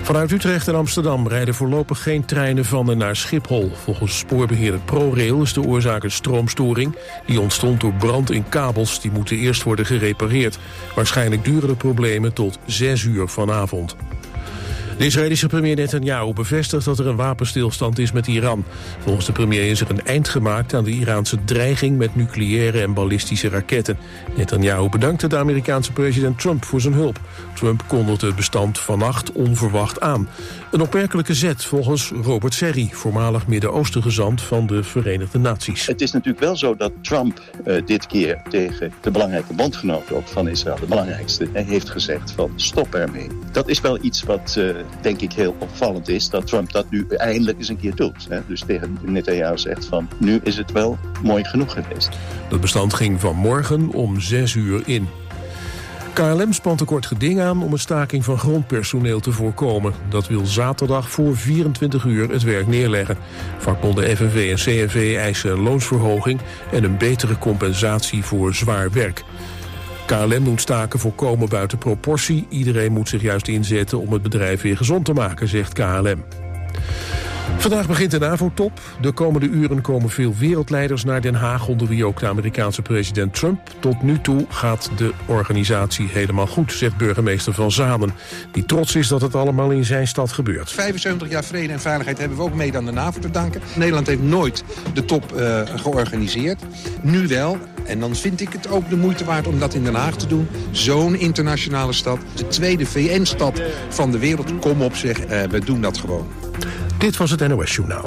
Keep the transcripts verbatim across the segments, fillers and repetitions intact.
Vanuit Utrecht en Amsterdam rijden voorlopig geen treinen van en naar Schiphol. Volgens spoorbeheerder ProRail is de oorzaak een stroomstoring. Die ontstond door brand in kabels. Die moeten eerst worden gerepareerd. Waarschijnlijk duren de problemen tot zes uur vanavond. De Israëlische premier Netanyahu bevestigt dat er een wapenstilstand is met Iran. Volgens de premier is er een eind gemaakt aan de Iraanse dreiging met nucleaire en ballistische raketten. Netanyahu bedankte de Amerikaanse president Trump voor zijn hulp. Trump kondigde het bestand vannacht onverwacht aan. Een opmerkelijke zet volgens Robert Serri, voormalig Midden-Oosten gezant van de Verenigde Naties. Het is natuurlijk wel zo dat Trump uh, dit keer tegen de belangrijke bondgenoot ook van Israël, de belangrijkste, uh, heeft gezegd van stop ermee. Dat is wel iets wat uh, denk ik heel opvallend is, dat Trump dat nu eindelijk eens een keer doet. Hè? Dus tegen Netanyahu zegt van nu is het wel mooi genoeg geweest. Dat bestand ging vanmorgen om zes uur in. K L M spant een kort geding aan om een staking van grondpersoneel te voorkomen. Dat wil zaterdag voor vierentwintig uur het werk neerleggen. Vakbonden F N V en C N V eisen een loonsverhoging en een betere compensatie voor zwaar werk. K L M noemt staken volkomen buiten proportie. Iedereen moet zich juist inzetten om het bedrijf weer gezond te maken, zegt K L M. Vandaag begint de NAVO-top. De komende uren komen veel wereldleiders naar Den Haag, onder wie ook de Amerikaanse president Trump. Tot nu toe gaat de organisatie helemaal goed, zegt burgemeester Van Zanen, die trots is dat het allemaal in zijn stad gebeurt. vijfenzeventig jaar vrede en veiligheid hebben we ook mede aan de NAVO te danken. Nederland heeft nooit de top uh, georganiseerd. Nu wel. En dan vind ik het ook de moeite waard om dat in Den Haag te doen. Zo'n internationale stad. De tweede V N-stad van de wereld. Kom op zeg, uh, we doen dat gewoon. Dit was het N O S-journaal.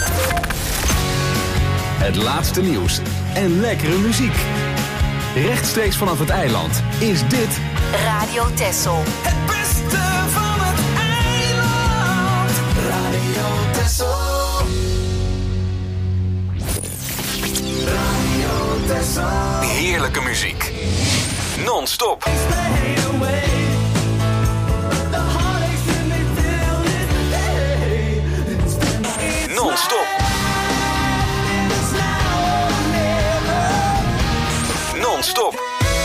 Het laatste nieuws en lekkere muziek. Rechtstreeks vanaf het eiland is dit Radio Texel. Het beste van het eiland. Radio Texel. Radio Texel. heerlijke muziek. Non-stop. Non-stop. Non-stop.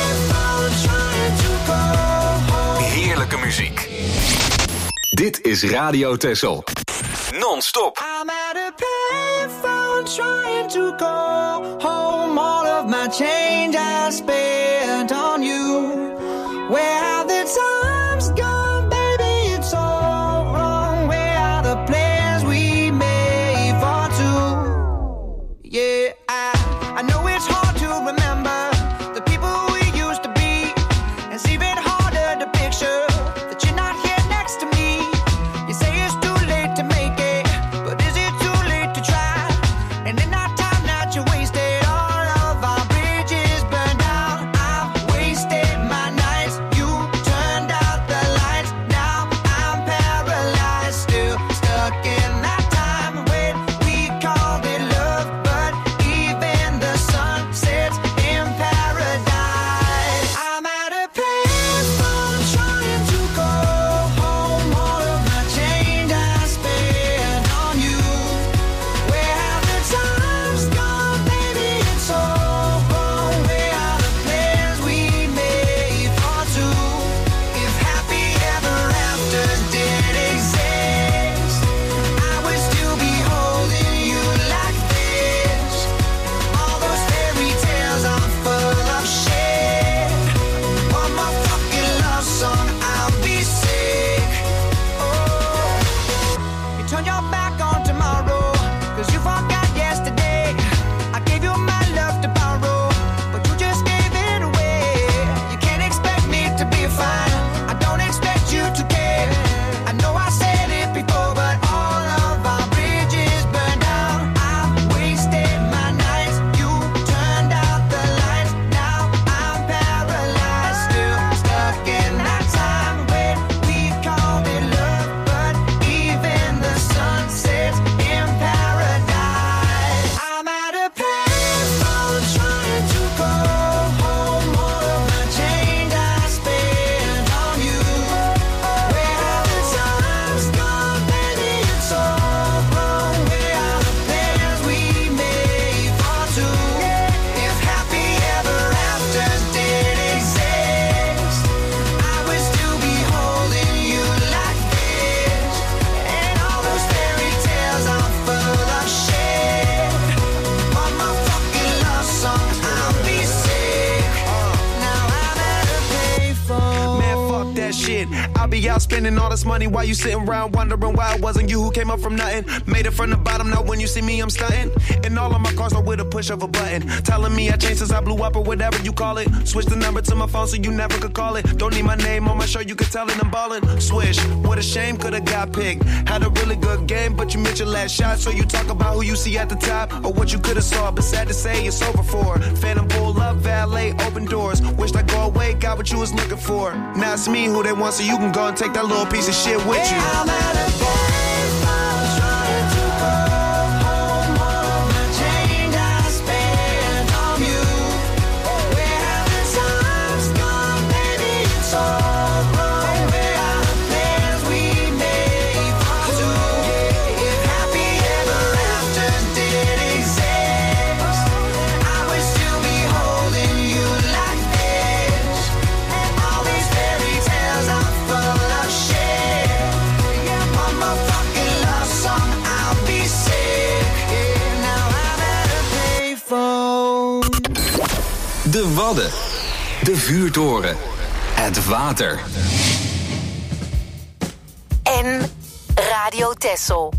Heerlijke muziek. Dit is Radio Texel. Non-stop. I'm at a payphone trying to go home. All of my change I spent on you. Where have the times gone, baby? It's all wrong. Where are the plans we made for two? Yeah, I, I know it's hard to remember the people we used to be. It's even harder to picture that you're not here next to me. You say it's too late to make it, but is it too late to try? And in our time that you wasted, all of our bridges burned down. I've wasted my nights, you turned out be out spending all this money while you sitting around wondering why it wasn't you who came up from nothing. Made it from the bottom, now when you see me, I'm stunting. And all of my cars are with a push of a button. Telling me I changed since I blew up or whatever you call it. Switch the number to my phone so you never could call it. Don't need my name on my shirt, you could tell it I'm ballin'. Swish, what a shame, could've got picked. Had a really good game, but you missed your last shot. So you talk about who you see at the top or what you could've saw. But sad to say, it's over for. Phantom pull up, valet, open doors. Wished I go away, got what you was looking for. Now it's me who they want, so you can go and take that little piece of shit with you. Yeah, I'm at a baseball trying to go home. All of my change I spent on you. Where have the times gone, baby? It's all wrong. Where are the plans we made for two? If happy ever after did exist, I would still be holding you like this. And all these fairy tales are full of shit. One more fucking love song, I'll be sick. Yeah, now I'm at a payphone. De Wadden. De vuurtoren. Het water. En Radio Texel.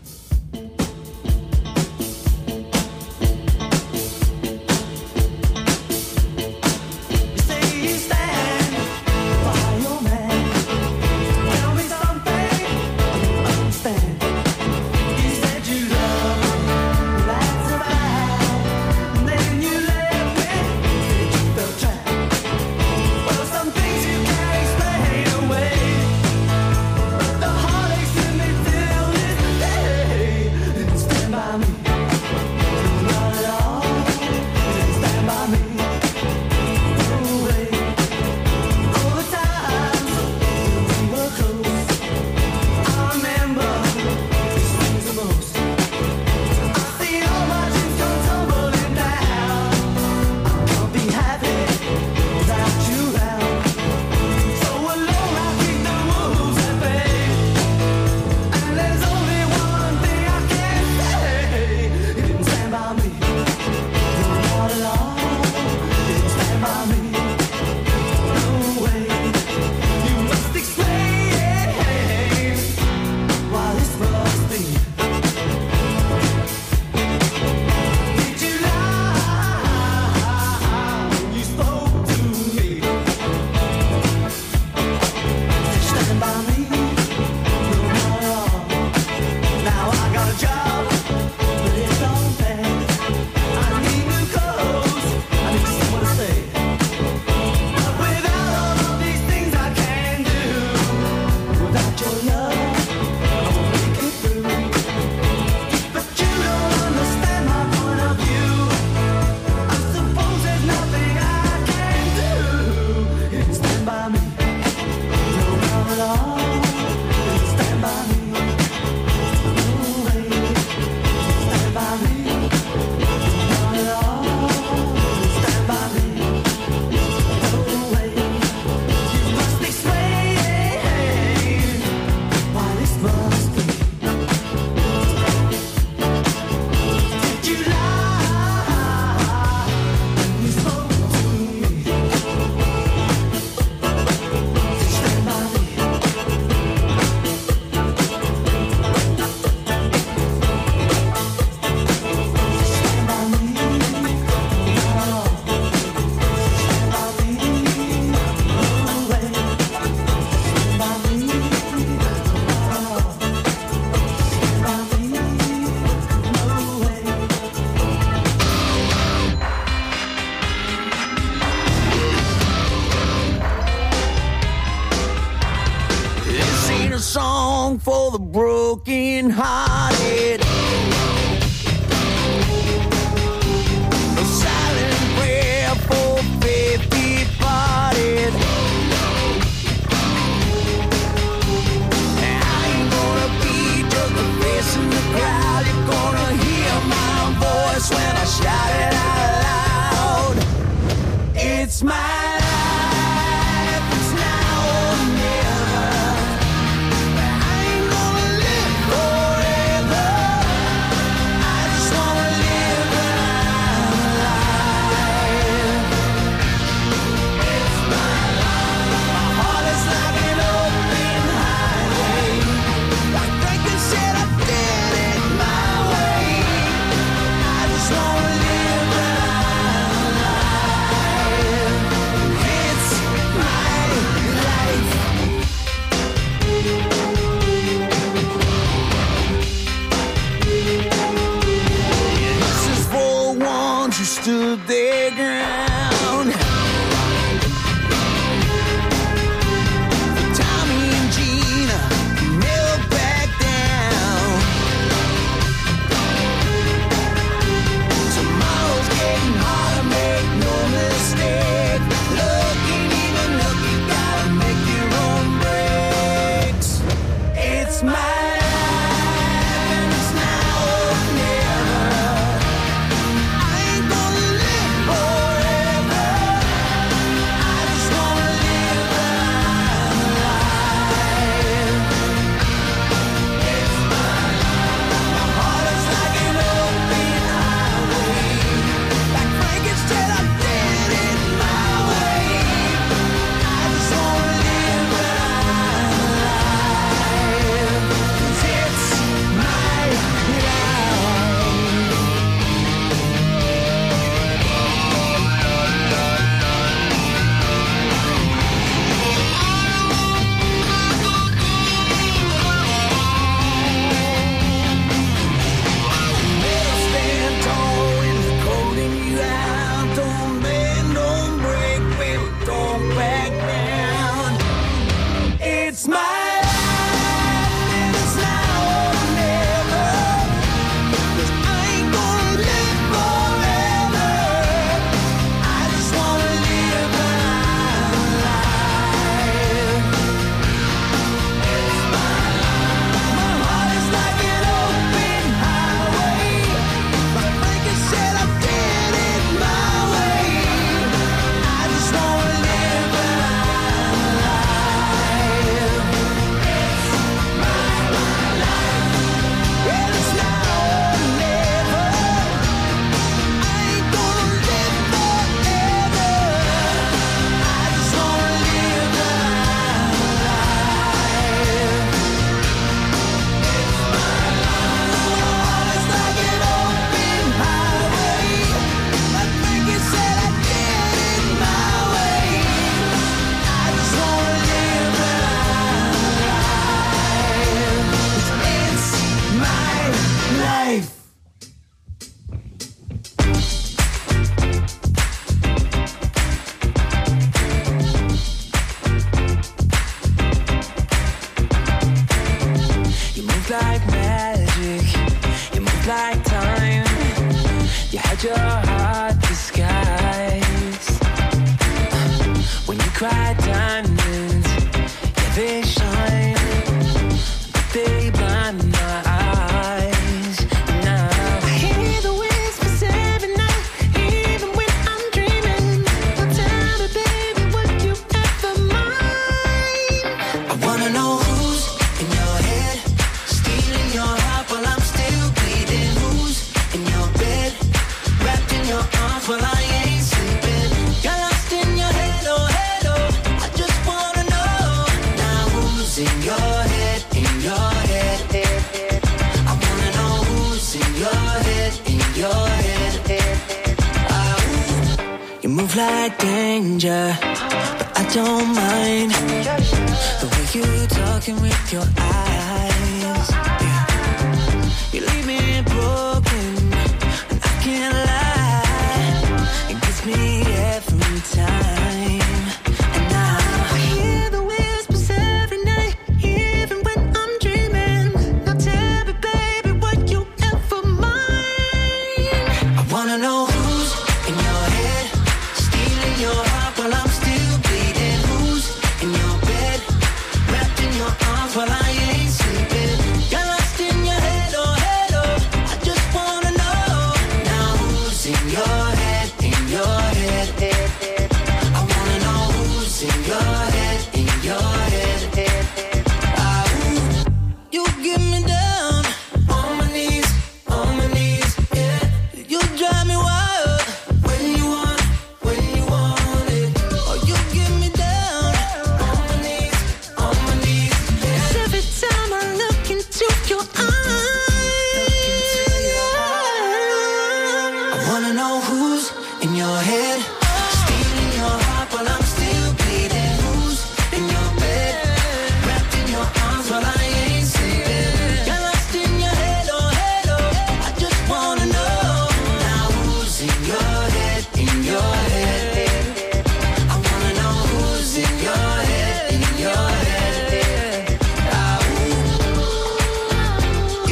Song for the broken hearted, a silent prayer for faith departed. I ain't gonna be just a face in the crowd. You're gonna hear my voice when I shout it out loud. It's my forever. your heart disguise. When you cry diamonds, yeah, they shine, but they blind my eyes. Now I hear the whispers every night, even when I'm dreaming. Now tell me, baby, would you ever mind? I wanna know who's in your head, stealing your heart while I'm still bleeding. Who's in your bed, wrapped in your arms while I ain't sleeping? Got lost in your head, oh head, oh. I just wanna know now who's in your head, in your head, head, head. I wanna know who's in your head, in your head, head, head. Ah, ooh. You move like danger, but I don't mind the way you talking with your eyes. Yeah. You leave me broken, and I can't lie. It gets me every time. And now I hear the whispers every night, even when I'm dreaming. Now tell me, baby, would you ever mind? I wanna know who's in your head, stealing your heart while I'm still bleeding. Who's in your bed, wrapped in your arms while I ain't sleeping? Got lost in your head, oh head, oh. I just wanna know now who's in your head, in your head, head, head. I wanna know who's in your head, in your head, head, head. Ah, ooh. You get me down on my knees, on my knees, yeah. You drive me wild when you want, when you want it. Oh, you get me down on my knees, on my knees, yeah. Every time I look into your eyes, I wanna know who's in your head, stealing your heart while I'm still bleeding. Who's in your bed, wrapped in your arms while I ain't sleeping? Got lost in your head, oh head, oh. I just wanna know now who's in your head, in your head, head, head. I wanna know who's in your head, in your head, head. Ah, ooh.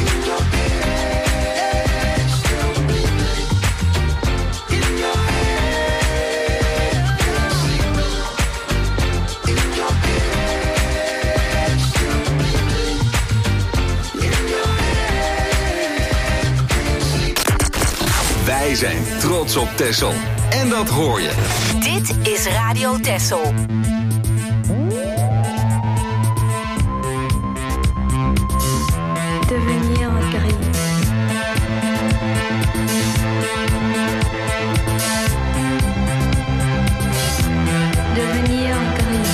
Wij zijn trots op Texel. En dat hoor je. Dit is Radio Texel. Devenir gris. Devenir gris.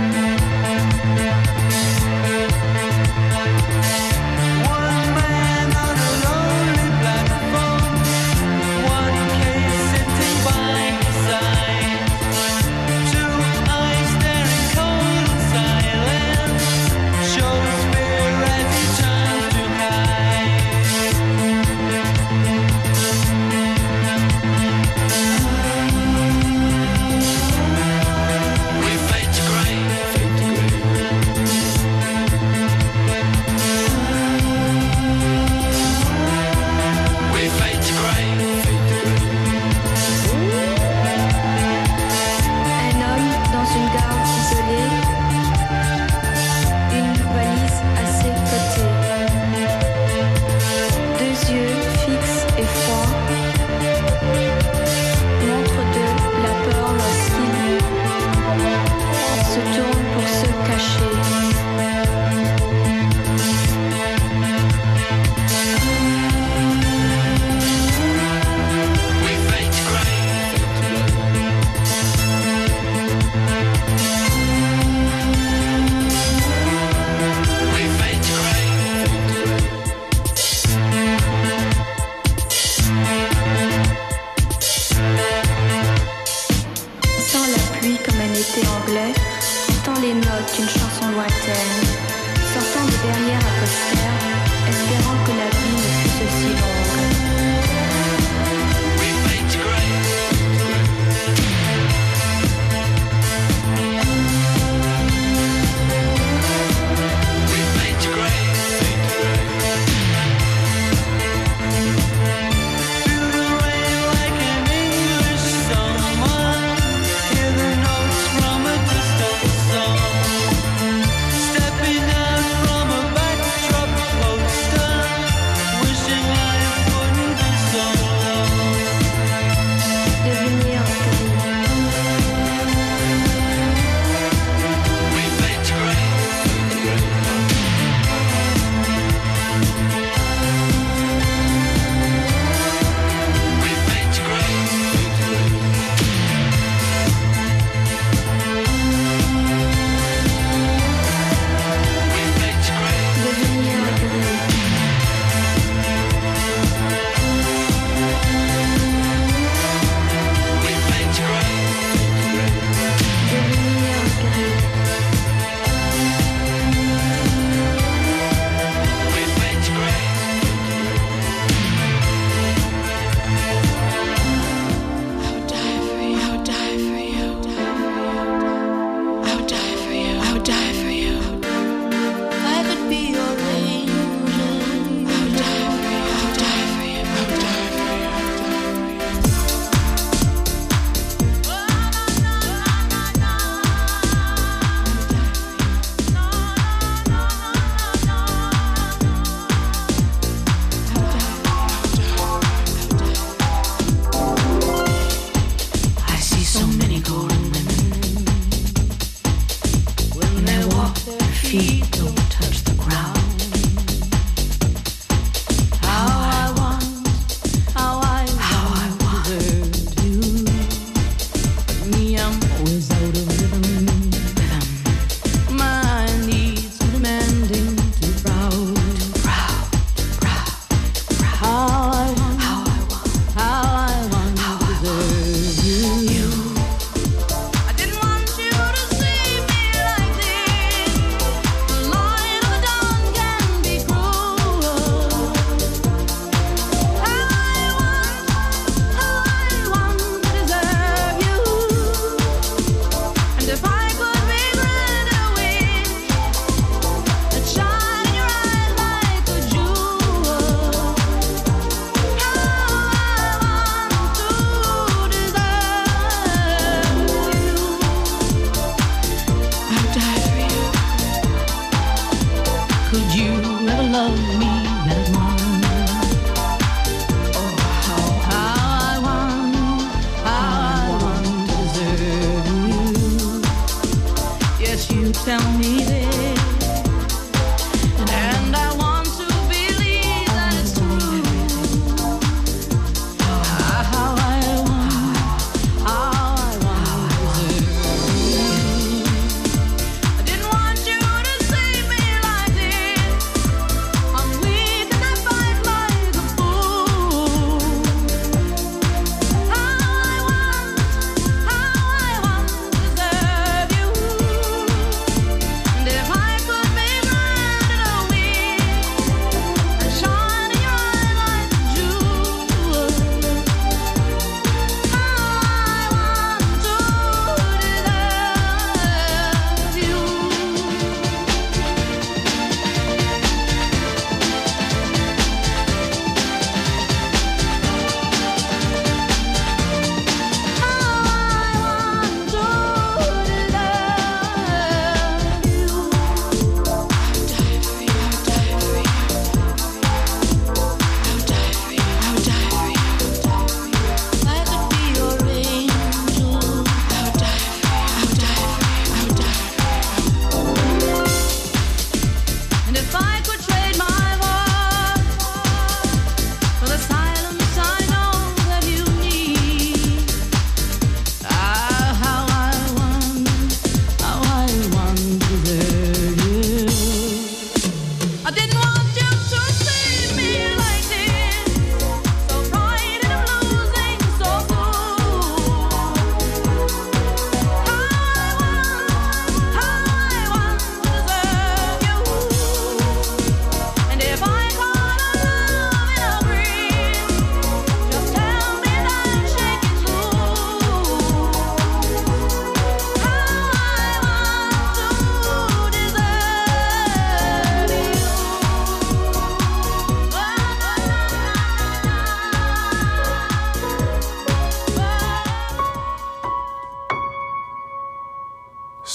One man on a lonely platform, one case sitting by his side, two eyes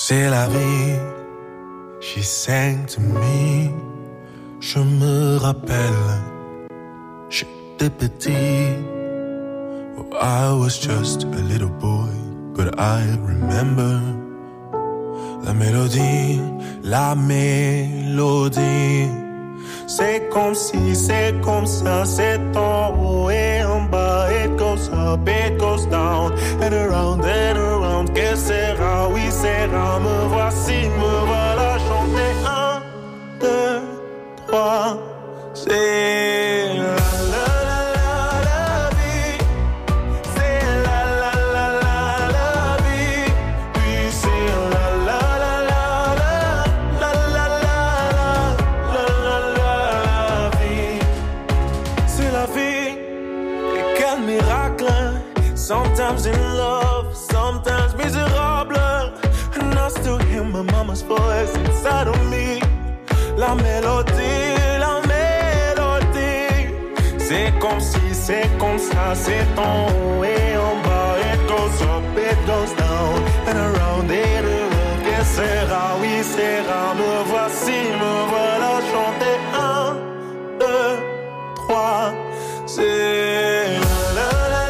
C'est la vie, she sang to me. Je me rappelle, j'étais petit. Oh, I was just a little boy, but I remember la mélodie, la mélodie. C'est comme si, c'est comme ça, c'est en haut et en bas. It goes up, it goes down, and around, and around. Que sera, oui, sera, me voici, me voilà chanter. Un, deux, trois, c'est la la la la la vie. C'est la la la la la vie. Puis c'est la la la la la la la la la la la vie. C'est la vie. Et quel miracle. Sometimes in love, sometimes miserable. And I still hear my mama's voice inside of me. La mélodie, la mélodie. C'est comme si, c'est comme ça, c'est en haut et en bas. It goes up, it goes down, and around it around. Que sera, oui, sera. Me voici, me voilà chanter. Un, deux, trois, c'est la la la.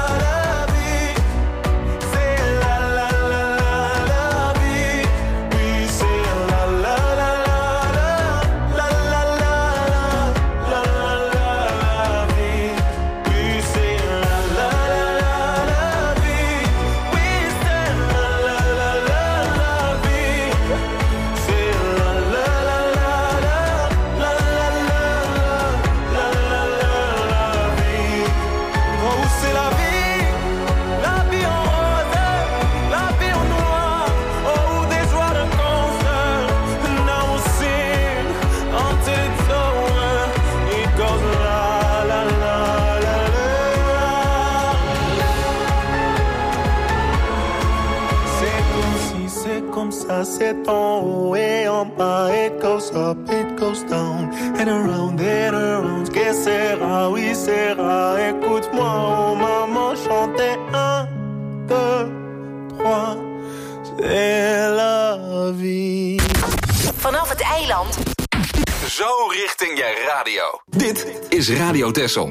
C'est en haut et en bas. It goes up, it goes down, and around and around. Que sera, oui, sera. Écoute-moi, oh maman, chanter. Un, deux, trois. C'est la vie. Vanaf het eiland. Zo richting je radio. Dit is Radio Texel.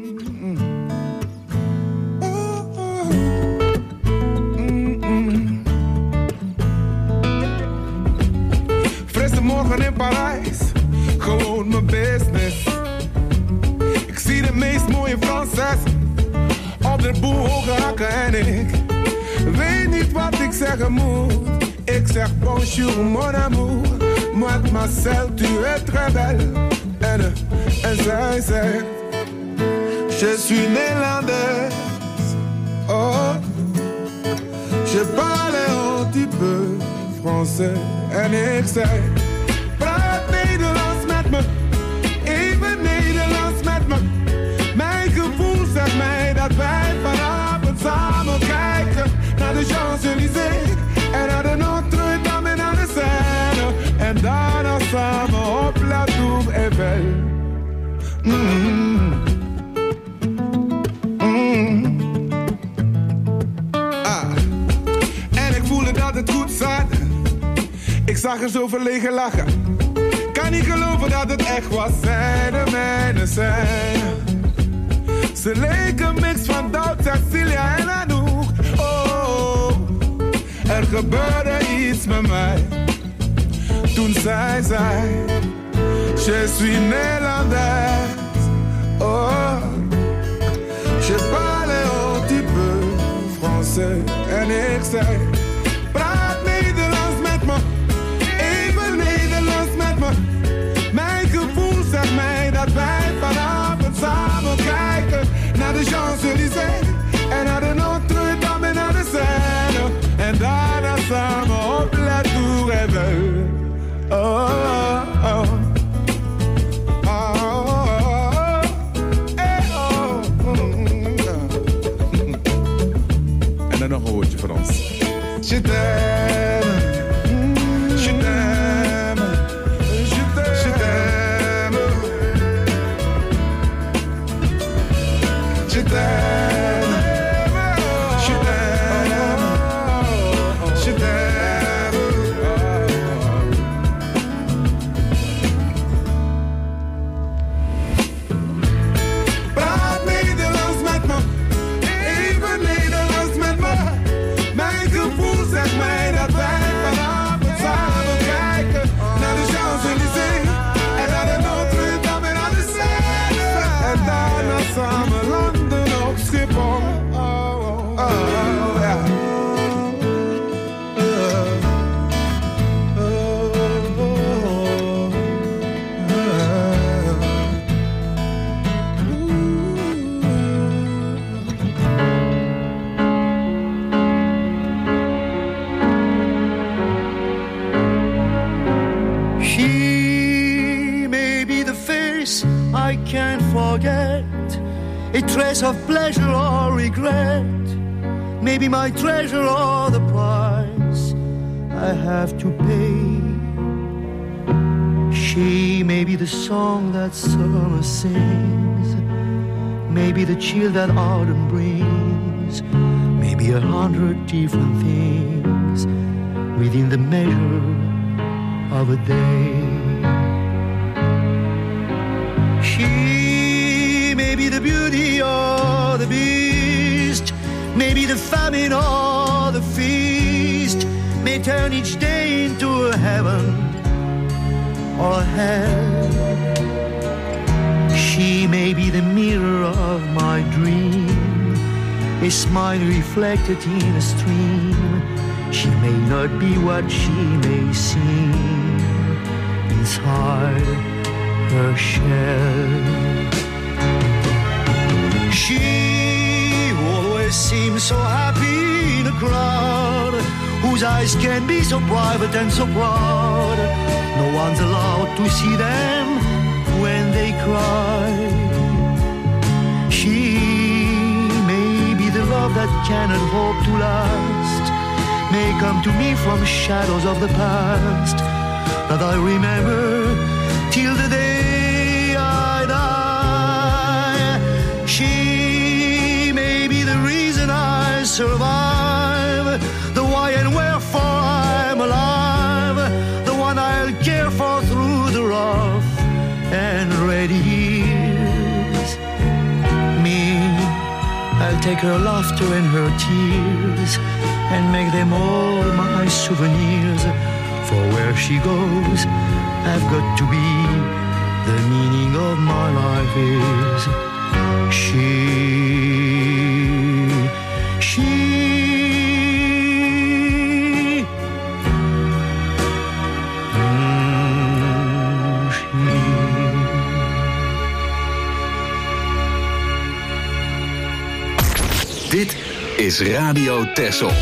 Morgen in Parijs, gewoon mijn business. Ik zie de meest mooie Franses op de boel hoge hakken en ik weet niet wat ik zeggen moet. Ik zeg bonjour mon amour, mademoiselle tu es très belle. En, en zij zegt, je suis néerlandaise. Oh, je parle un petit peu français. En ik zeg, praat Nederlands met me, even Nederlands met me. Mijn gevoel zegt mij dat wij vanavond samen kijken naar de Champs-Élysées en naar de Notre-Dame en naar de Seine. En daarna samen op La Tour Eiffel. Mm. Mm. Ah. En ik voelde dat het goed zat. Ik zag er zo verlegen lachen. Kan niet geloven dat het echt was. Zij de mijne zijn. Ze leken een mix van Doubt, Cecilia en Anouk. Oh, er gebeurde iets met mij. Toen zij zei, je suis néerlandaise. Oh, je parle un petit peu français. En ik zei, praat Nederlands met me. Even Nederlands met me. Mijn gevoel zegt mij dat wij vanavond samen kijken naar de Champs-Élysées en naar de Notre-Dame en naar de Seine. En daarna samen op La Tour Eiffel. Oh, oh, oh. En dan nog een woordje Frans. face I can't forget, a trace of pleasure or regret, maybe my treasure or the price I have to pay. She may be the song that summer sings, maybe the chill that autumn brings, maybe a hundred different things within the measure of a day. She may be the beauty or the beast, maybe the famine or the feast, may turn each day into a heaven or a hell. She may be the mirror of my dream, a smile reflected in a stream. She may not be what she may seem inside her shell. She always seems so happy in a crowd, whose eyes can be so private and so proud. No one's allowed to see them when they cry. She may be the love that cannot hope to last, may come to me from shadows of the past that I remember till the day I die. She may be the reason I survive, the why and wherefore I'm alive, the one I'll care for through the rough and ready years. Me, I'll take her laughter and her tears and make them all my souvenirs. For where she goes, I've got to be. The meaning of my life is she, she, mm, she. Dit is Radio Texel.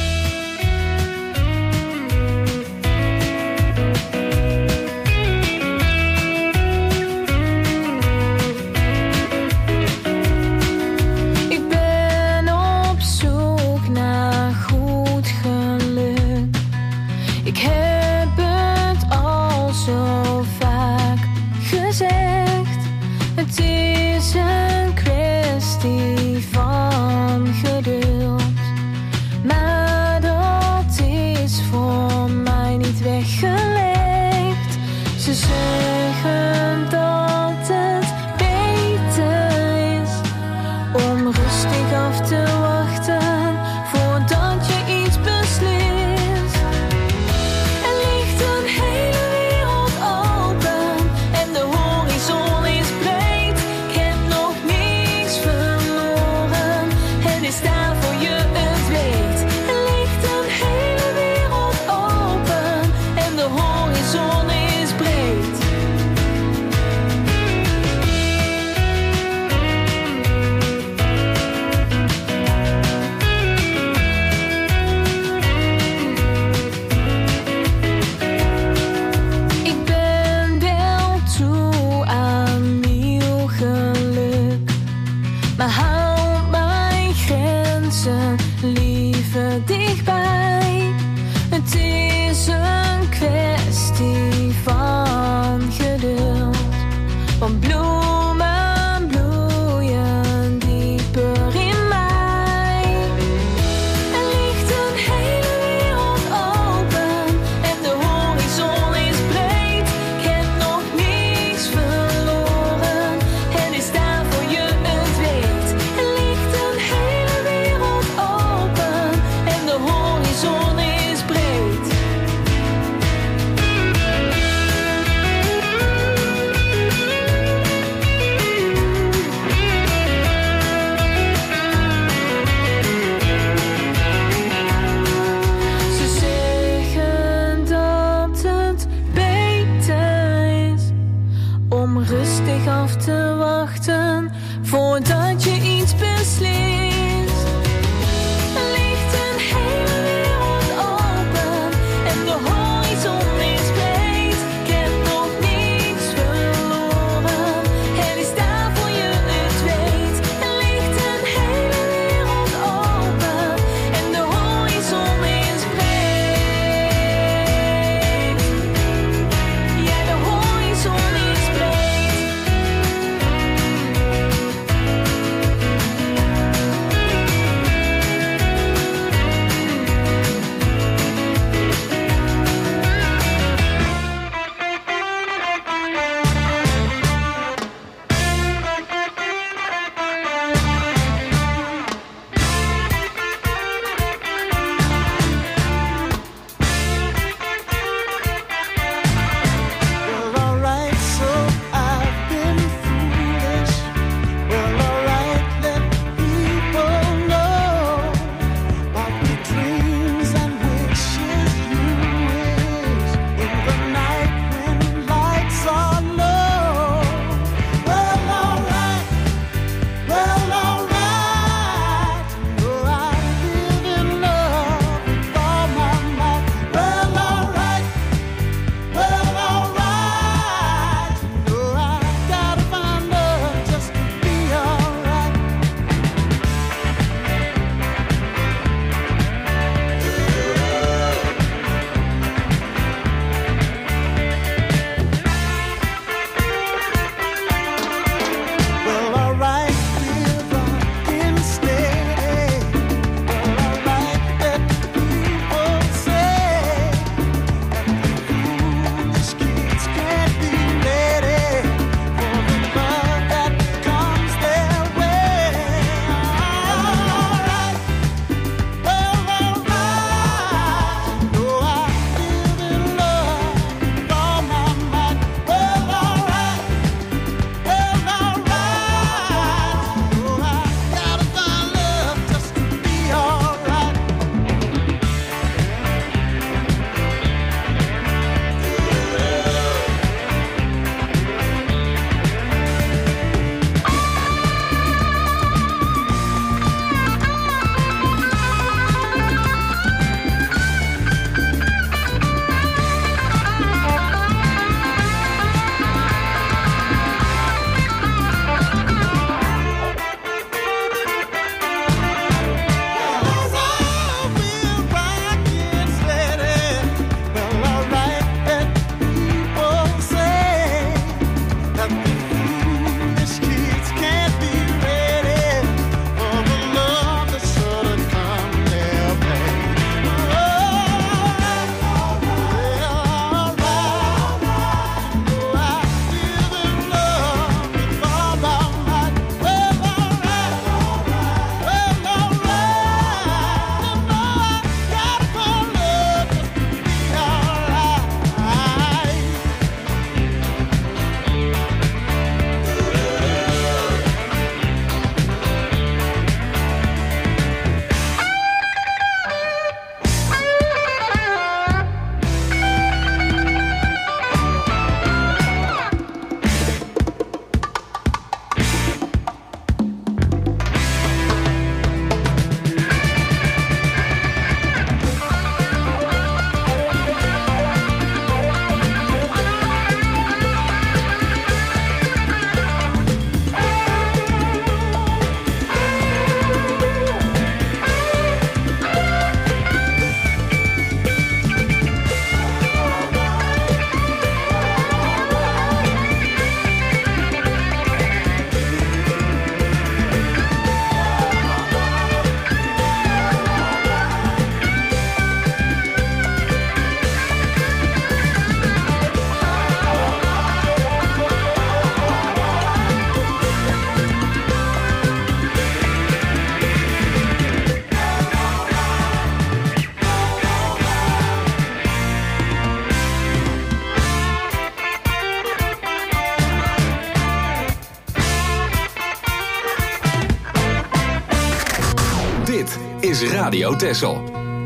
is Radio Texel.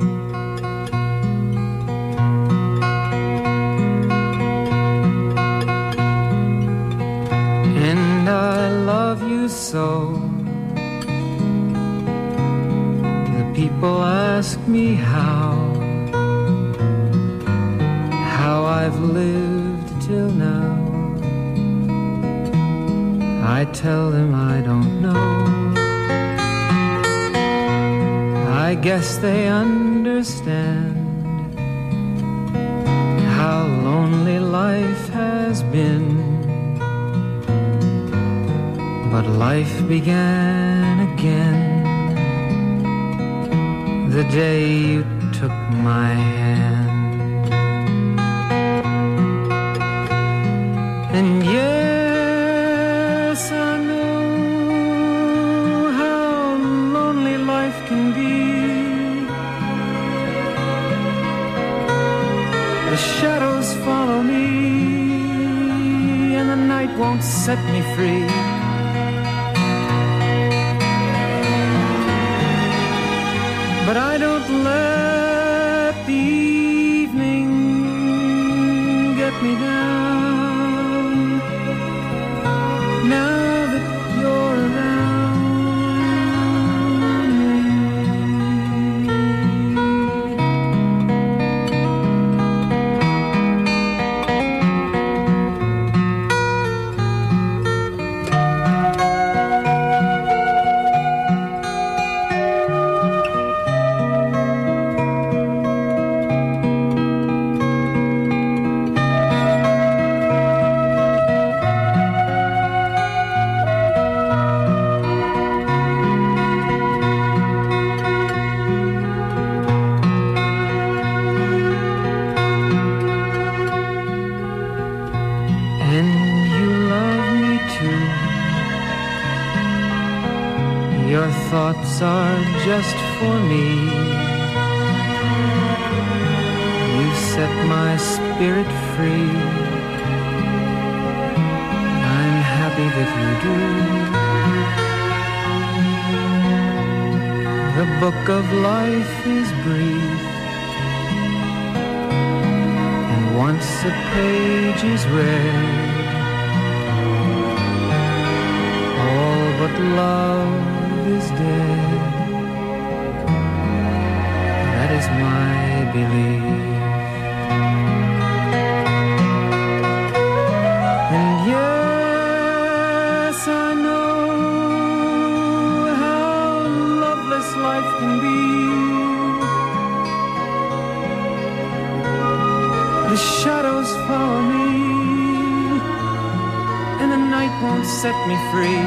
And I love you so. The people ask me how, how I've lived till now. I tell them I don't know. I guess they understand how lonely life has been. But life began again the day you took my hand. And yes, I know how lonely life can be. The shadows follow me, and the night won't set me free. But I don't let the evening get me down. Now that you're around are just for me. You set my spirit free. I'm happy that you do. The book of life is brief, and once a page is read, all but love is dead. That is my belief. And yes, I know how loveless life can be. The shadows follow me, and the night won't set me free.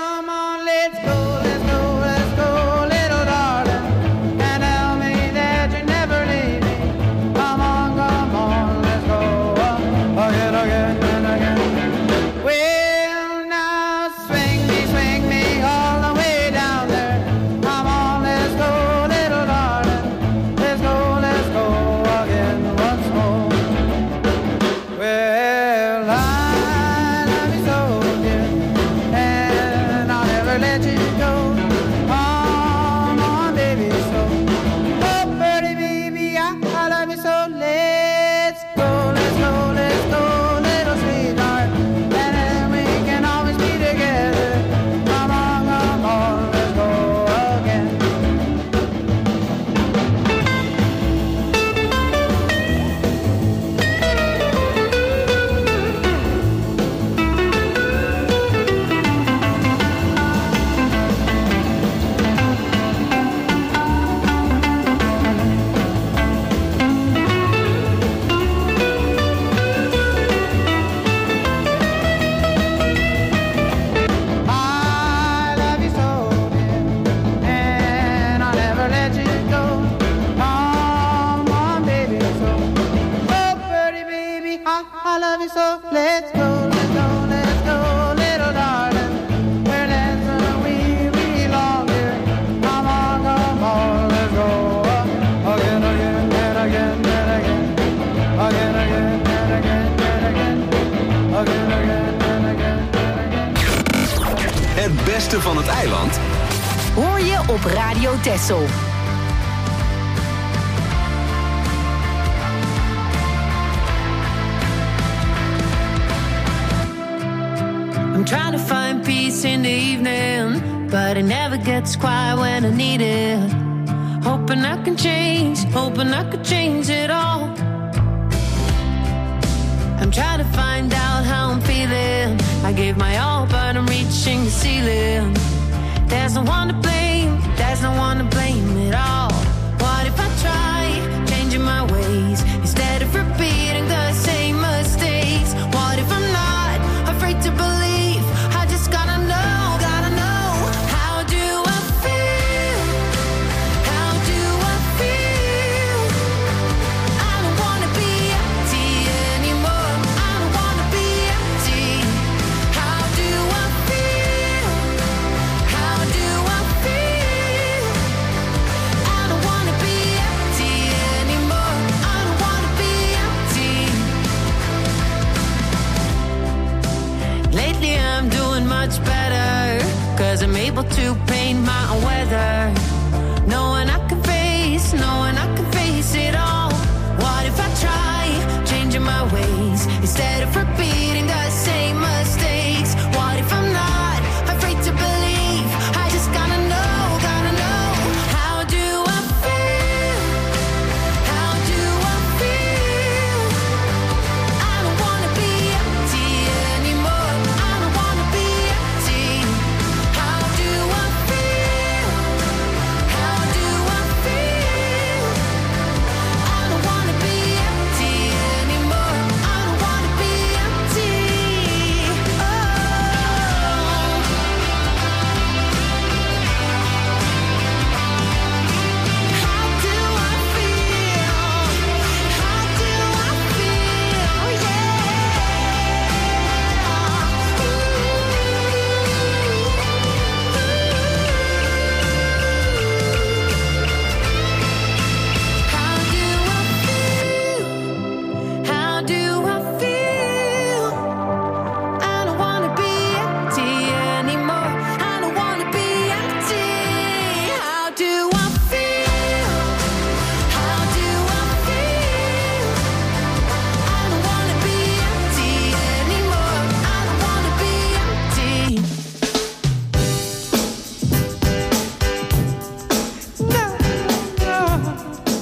Let's go, let's go, little darling, and tell me that body, so let's go, let's go, let's go, little darling. We're dancing and we belong here. Come on, come on, let's go. Again, again, and again, and again. Again, again, and again, and again. Again, again, and again, and again. Het beste van het eiland hoor je op Radio Texel. I'm trying to find peace in the evening, but it never gets quiet when I need it. Hoping I can change, hoping I could change it all. I'm trying to find out how I'm feeling. I gave my all, but I'm reaching the ceiling. There's no one to blame, there's no one to blame at all. What if I try changing my ways instead of repeating the same mistakes? What if I'm not afraid to believe? I just gotta know, gotta know. How do I feel? How do I feel? I don't wanna be empty anymore. I don't wanna be empty. How do I feel? How do I feel? I don't wanna be empty anymore. I don't wanna be empty. Lately I'm doing much better, 'cause I'm able to paint my own weather. Knowing I can face, knowing I can face it all. What if I try changing my ways instead of repeating the same mistakes? What if I'm not afraid to believe? I just gotta know, gotta know. How do I feel? How do I feel? I don't wanna be empty anymore. I don't wanna be empty. How do I feel? How do I feel? I don't wanna be empty anymore. I don't wanna be empty. Oh. How do I feel? How do I feel? How do I feel? How do I feel? I don't wanna be empty anymore. I don't wanna be empty. How do I feel? How do I feel? I don't wanna be empty anymore. I don't wanna be empty. No, no.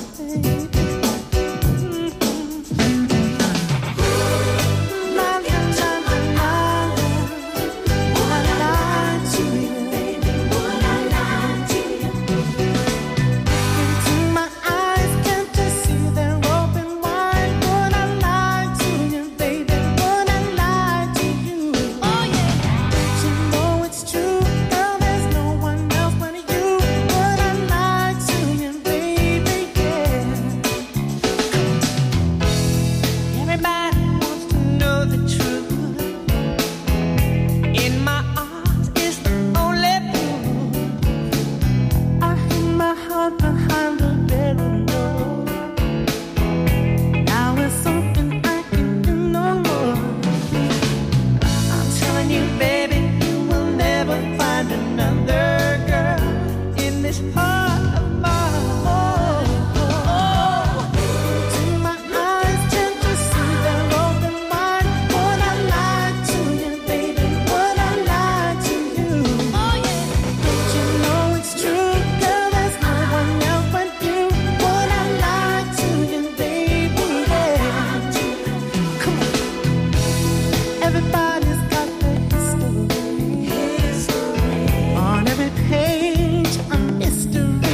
Everybody wants to know the truth. In my arms is the only proof. I hid my heart behind the bedroom door. Now it's something I can do no more. I'm telling you, baby, you will never find another girl in this heart of mine. To my eyes, tend to see their open wide. Would I lie to you, baby? Would I lie to you? Oh yeah. Don't you know it's true, girl? There's no one else but you. Would I lie to you, baby? Yeah. Come on. Everybody's got their history. On every page, a mystery.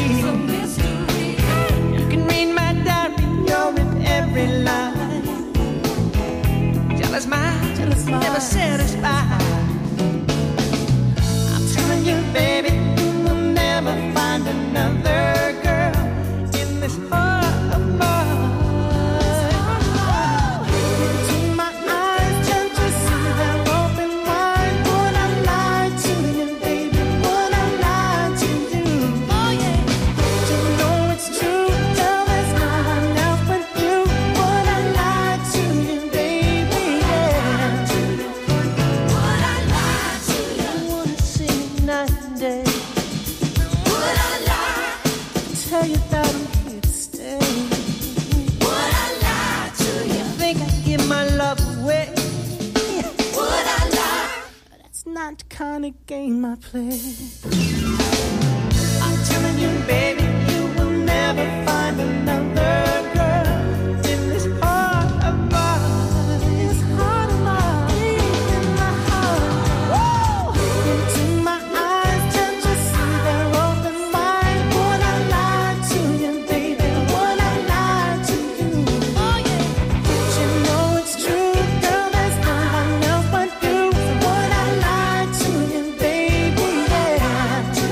you that I'm here to stay? Would I lie to you? Think I'd give my love away? Would I lie? That's not the kind of game I play. I'm telling you, baby, you will never find another girl in this heart of mine. This heart of mine, in my heart. Woo! Into my eyes, just to see their open mind. Would I lie to you, baby? Would I lie to you? Oh yeah. But you know it's true, girl. There's no one else but you. So would I lie to you, baby? Yeah.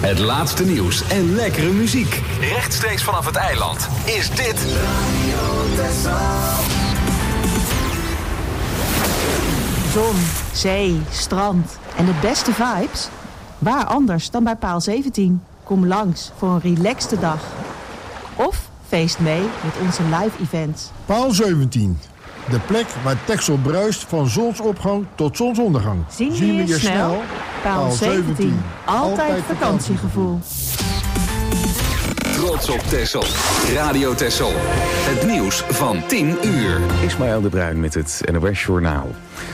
Het laatste nieuws en lekkere muziek. Rechtstreeks vanaf het eiland is dit... Zon, zee, strand en de beste vibes? Waar anders dan bij Paal zeventien? Kom langs voor een relaxte dag. Of feest mee met onze live events. Paal zeventien. De plek waar Texel bruist van zonsopgang tot zonsondergang. Zien we je snel? Paal zeventien. Altijd vakantiegevoel. Trots op Texel. Radio Texel. Het nieuws van tien uur. Ismaël de Bruin met het N O S Journaal.